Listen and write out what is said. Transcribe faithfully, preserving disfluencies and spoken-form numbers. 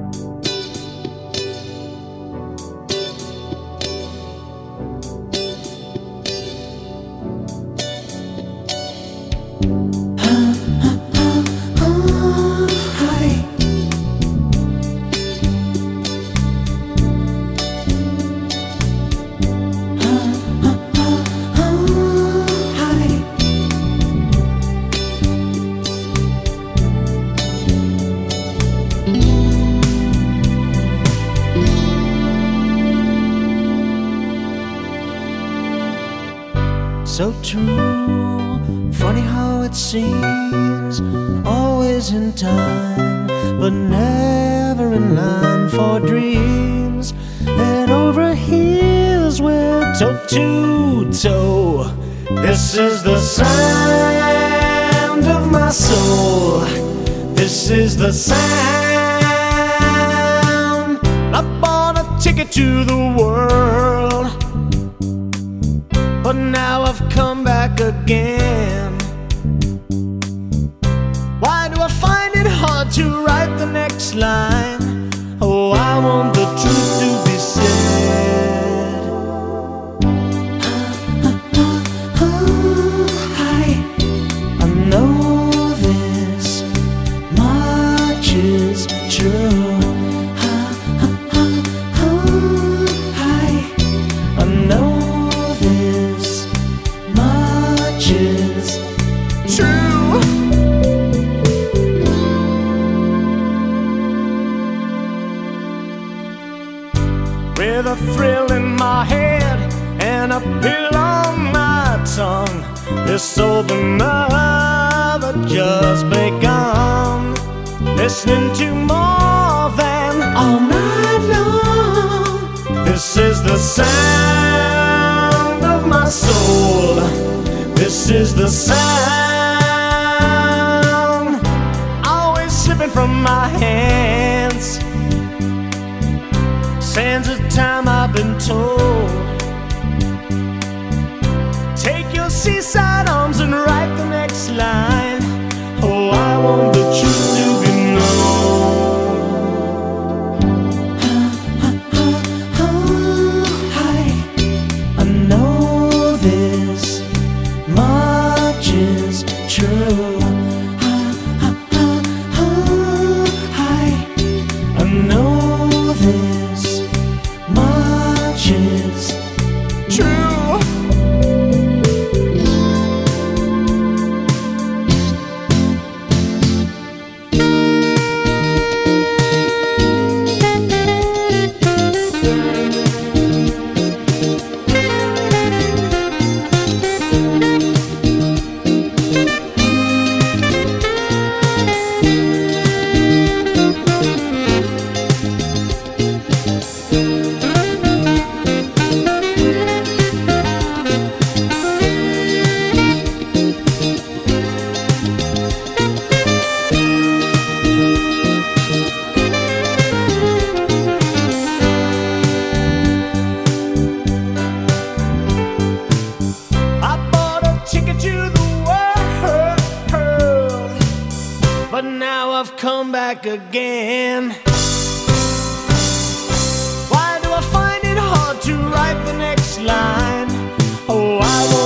So true, funny how it seems, always in time, but never in line for dreams. And over here's we're toe to toe. This is the sound of my soul. This is the sound. I bought a ticket to the world, but now I've come back again. Why do I find it hard to write the next line? Oh, I want the truth to be said. I, I know this much is true. I, I know this much is true. With a thrill in my head and a pill on my tongue, this open other just begun. Listening to more than all night long. This is the sound of my soul. This is the sound, always slipping from my hands. Sands of time I've been told. Take your seaside arms and write the next line. Oh, I want the truth to be known. I, I know this much is true. I, I know this much is true. But now I've come back again. Why do I find it hard to write the next line? Oh, I